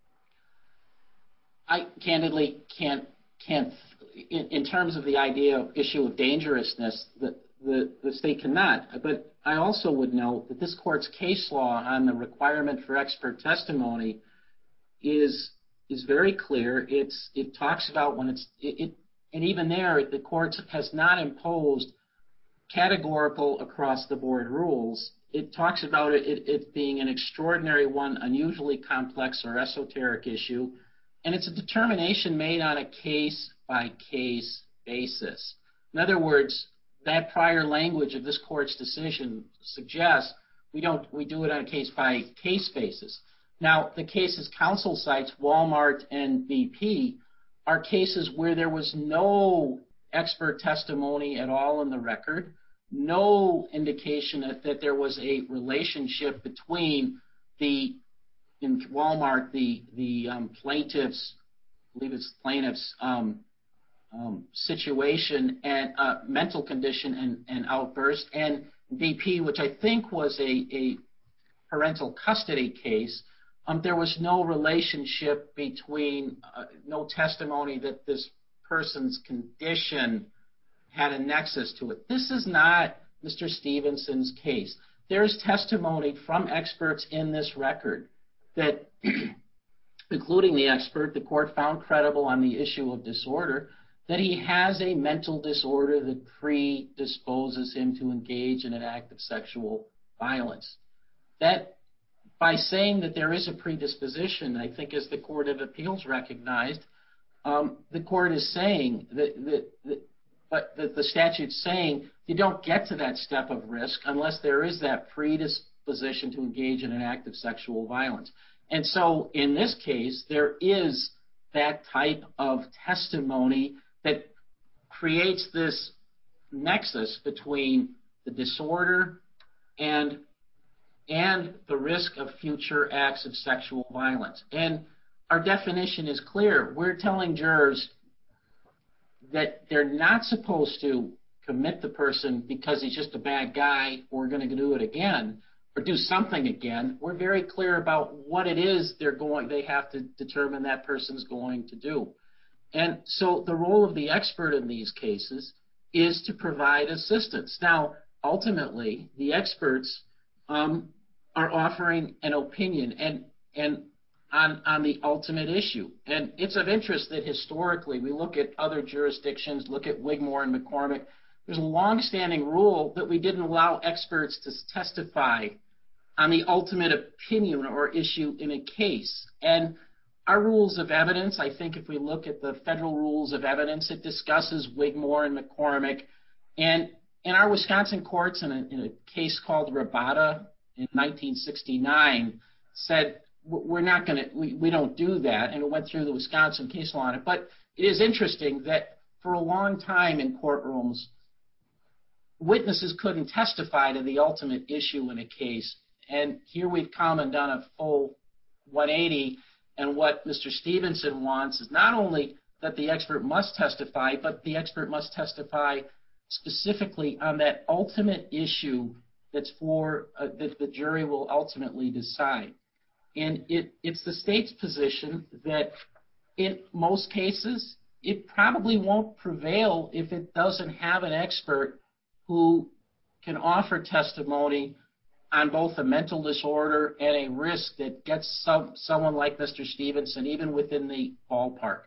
I candidly can't in terms of the issue of dangerousness, the state cannot. But I also would note that this court's case law on the requirement for expert testimony is very clear. It talks about when and even there, the court has not imposed categorical across-the-board rules. It talks about it being an extraordinary one, unusually complex or esoteric issue, and it's a determination made on a case-by-case basis. In other words, that prior language of this court's decision suggests we do it on a case-by-case basis. Now, the cases counsel cites, Walmart and BP, are cases where there was no expert testimony at all in the record, no indication that there was a relationship between in Walmart, the plaintiff's, I believe it's plaintiff's situation and mental condition and outburst, and BP, which I think was a parental custody case. There was no relationship between, no testimony that this person's condition had a nexus to it. This is not Mr. Stevenson's case. There's testimony from experts in this record that, including the expert the court found credible on the issue of disorder, that he has a mental disorder that predisposes him to engage in an act of sexual violence. That, by saying that there is a predisposition, I think as the Court of Appeals recognized, the court is saying but the statute's saying you don't get to that step of risk unless there is that predisposition to engage in an act of sexual violence. And so in this case, there is that type of testimony that creates this nexus between the disorder and the risk of future acts of sexual violence. And our definition is clear. We're telling jurors that they're not supposed to commit the person because he's just a bad guy or going to do it again or do something again. We're very clear about what it is they have to determine that person's going to do. And so the role of the expert in these cases is to provide assistance. Now, ultimately, the experts are offering an opinion and on the ultimate issue. And it's of interest that historically, we look at other jurisdictions, look at Wigmore and McCormick, there's a long-standing rule that we didn't allow experts to testify on the ultimate opinion or issue in a case. And our rules of evidence, I think if we look at the federal rules of evidence, it discusses Wigmore and McCormick. And in our Wisconsin courts, in a case called Rabata in 1969, said we don't do that, and it went through the Wisconsin case law on it. But it is interesting that for a long time in courtrooms, witnesses couldn't testify to the ultimate issue in a case. And here we've come and done a full 180, and what Mr. Stevenson wants is not only that the expert must testify, but the expert must testify specifically on that ultimate issue that the jury will ultimately decide. And it's the state's position that in most cases, it probably won't prevail if it doesn't have an expert who can offer testimony on both a mental disorder and a risk that gets someone like Mr. Stevenson even within the ballpark.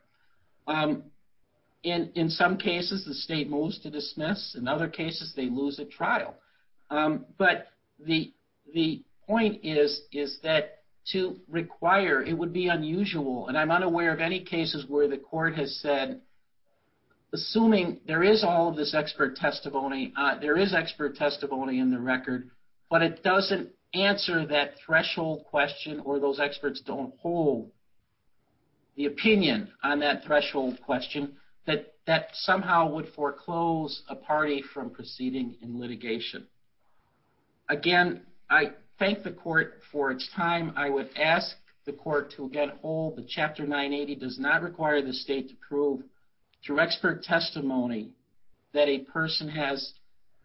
In some cases, the state moves to dismiss. In other cases, they lose at trial. But the point is that to require, it would be unusual, and I'm unaware of any cases where the court has said, assuming there is all of this expert testimony, there is expert testimony in the record, but it doesn't answer that threshold question, or those experts don't hold the opinion on that threshold question, that somehow would foreclose a party from proceeding in litigation. Again, I thank the court for its time. I would ask the court to again hold that Chapter 980 does not require the state to prove through expert testimony that a person's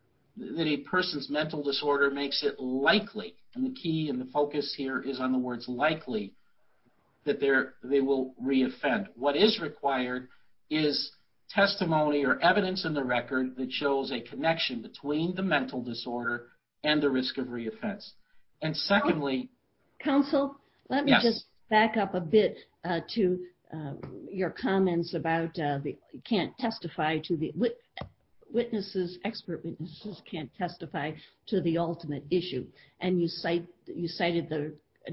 mental disorder makes it likely, and the key and the focus here is on the words likely, that they will reoffend. What is required is testimony or evidence in the record that shows a connection between the mental disorder and the risk of reoffense. And secondly, Counsel, let me just back up a bit to your comments about you can't testify to the witnesses, expert witnesses can't testify to the ultimate issue. And you cited the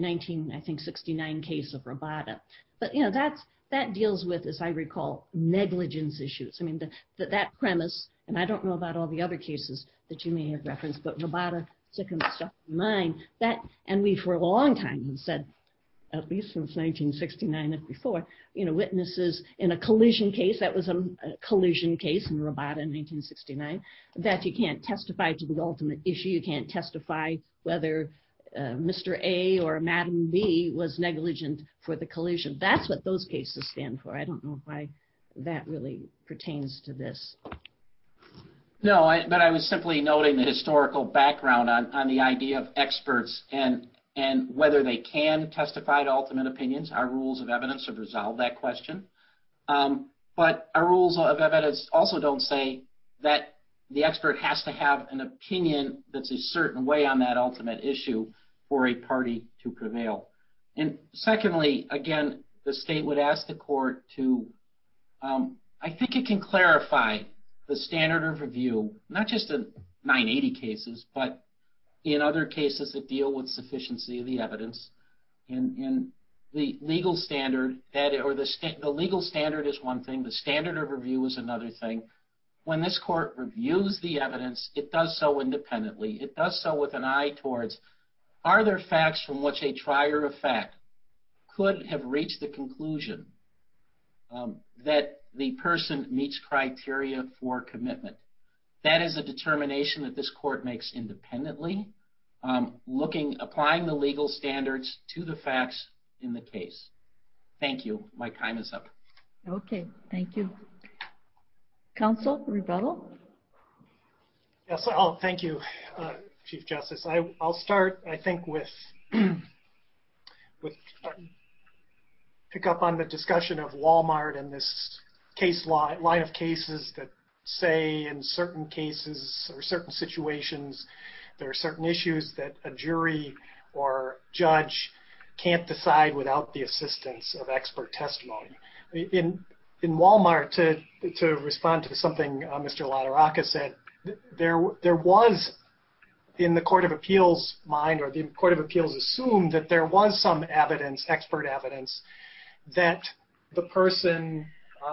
1969 case of Rabada. But, that deals with, as I recall, negligence issues. I mean, that premise, and I don't know about all the other cases that you may have referenced, but Rabada sticking stuff in mind, and we for a long time have said, at least since 1969 and before, witnesses in a collision case, that was a collision case in Rabada in 1969, that you can't testify to the ultimate issue. You can't testify whether Mr. A or Madam B was negligent for the collision. That's what those cases stand for. I don't know why that really pertains to this. No, but I was simply noting the historical background on the idea of experts and whether they can testify to ultimate opinions. Our rules of evidence have resolved that question. But our rules of evidence also don't say that the expert has to have an opinion that's a certain way on that ultimate issue for a party to prevail. And secondly, again, the state would ask the court to, I think it can clarify the standard of review, not just in 980 cases, but in other cases that deal with sufficiency of the evidence. And the legal standard, the legal standard is one thing, the standard of review is another thing. When this court reviews the evidence, it does so independently. It does so with an eye towards, are there facts from which a trier of fact could have reached the conclusion that the person meets criteria for commitment? That is a determination that this court makes independently, applying the legal standards to the facts in the case. Thank you. My time is up. Okay, thank you. Counsel, rebuttal? Yes, thank you, Chief Justice. I'll start, I think, with pick up on the discussion of Walmart and this line of cases that say in certain cases or certain situations there are certain issues that a jury or judge can't decide without the assistance of expert testimony. In Walmart, to respond to something Mr. LaRocca said, there was, in the Court of Appeals' mind, or the Court of Appeals assumed that there was some evidence, expert evidence, that the person,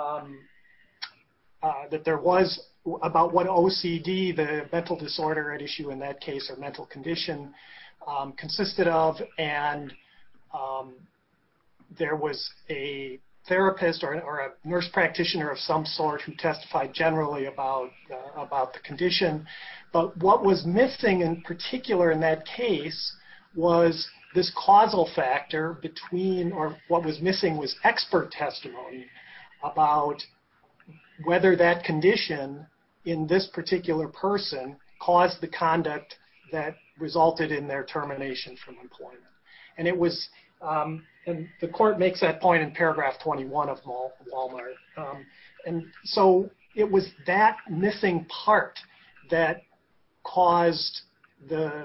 that there was about what OCD, the mental disorder at issue in that case, or mental condition, consisted of, and there was a therapist or a nurse practitioner of some sort who testified generally about the condition. But what was missing in particular in that case was this causal factor between, or what was missing was expert testimony about whether that condition in this particular person caused the conduct that resulted in their termination from employment. And it was, and the court makes that point in paragraph 21 of Walmart. And so it was that missing part that caused the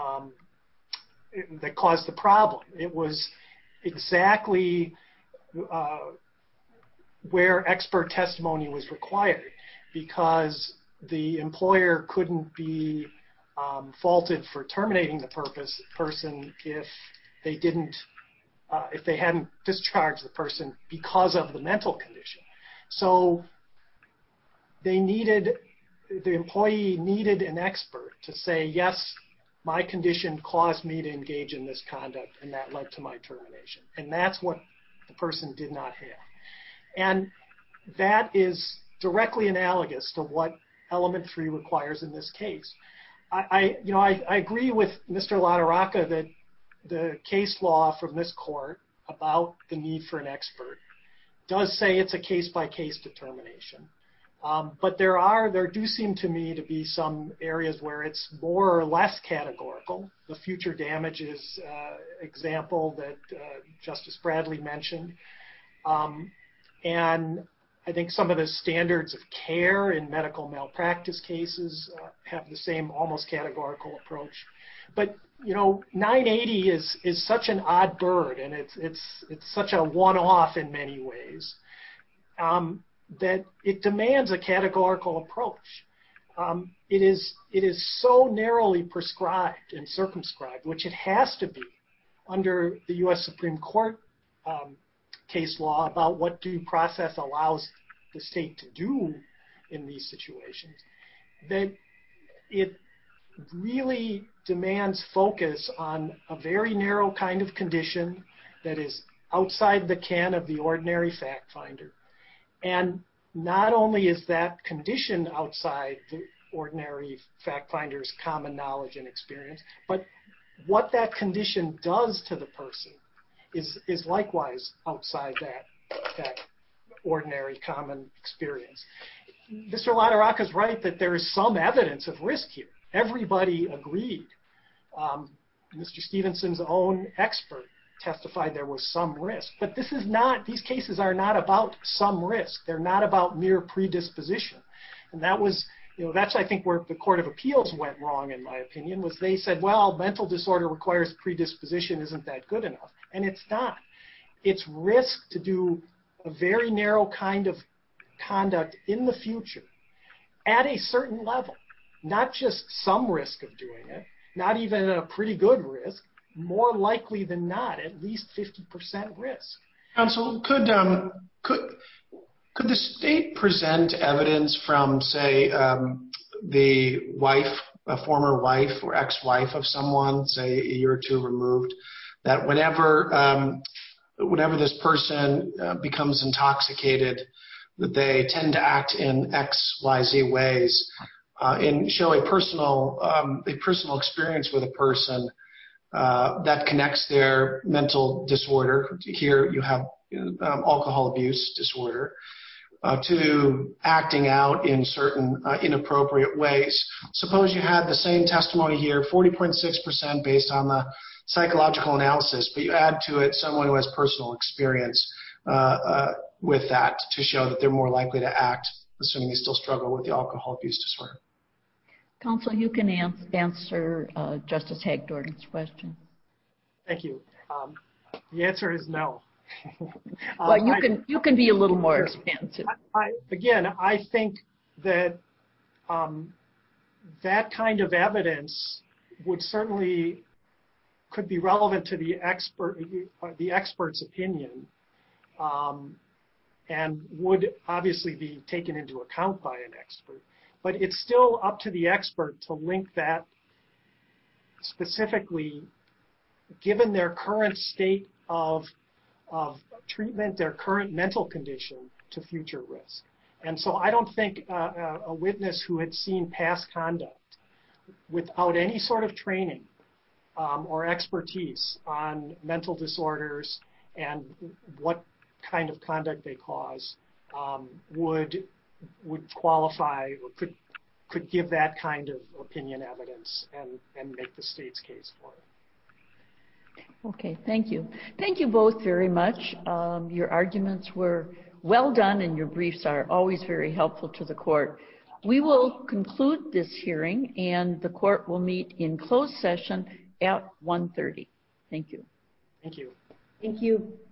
problem. It was exactly where expert testimony was required, because the employer couldn't be faulted for terminating the person if they didn't, if they hadn't discharged the person because of the mental condition. So they needed, the employee needed an expert to say, yes, my condition caused me to engage in this conduct, and that led to my termination. And that's what the person did not have. And that is directly analogous to what element 3 requires in this case. I agree with Mr. LaRocca that the case law from this court about the need for an expert does say it's a case-by-case determination. But there do seem to me to be some areas where it's more or less categorical. The future damages example that Justice Bradley mentioned. And I think some of the standards of care in medical malpractice cases have the same almost categorical approach. But 980 is such an odd bird, and it's such a one-off in many ways, that it demands a categorical approach. It is so narrowly prescribed and circumscribed, which it has to be under the U.S. Supreme Court case law about what due process allows the state to do in these situations, that it really demands focus on a very narrow kind of condition that is outside the ken of the ordinary fact finder. And not only is that condition outside the ordinary fact finder's common knowledge and experience, but what that condition does to the person is likewise outside that ordinary common experience. Mr. Latorraca is right that there is some evidence of risk here. Everybody agreed. Mr. Stevenson's own expert testified there was some risk. But these cases are not about some risk. They're not about mere predisposition. And that's I think where the Court of Appeals went wrong, in my opinion, was they said, well, mental disorder requires predisposition, isn't that good enough? And it's not. It's risk to do a very narrow kind of conduct in the future at a certain level, not just some risk of doing it, not even a pretty good risk, more likely than not, at least 50% risk. Counsel, could the state present evidence from, say, the wife, a former wife or ex-wife of someone, say a year or two removed, that whenever this person becomes intoxicated, that they tend to act in X, Y, Z ways, and show a personal experience with a person that connects their mental disorder. Here you have alcohol abuse disorder, to acting out in certain inappropriate ways. Suppose you had the same testimony here, 40.6% based on the psychological analysis, but you add to it someone who has personal experience with that to show that they're more likely to act, assuming they still struggle with the alcohol abuse disorder. Counsel, you can answer Justice Hagdorn's question. Thank you. The answer is no. Well, you can be a little more expansive. I think that that kind of evidence would certainly could be relevant to the expert's opinion, and would obviously be taken into account by an expert. But it's still up to the expert to link that specifically, given their current state of treatment, their current mental condition, to future risk. And so I don't think a witness who had seen past conduct without any sort of training or expertise on mental disorders and what kind of conduct they cause would qualify or could give that kind of opinion evidence and make the state's case for it. Okay, thank you. Thank you both very much. Your arguments were well done, and your briefs are always very helpful to the court. We will conclude this hearing, and the court will meet in closed session at 1:30. Thank you. Thank you. Thank you.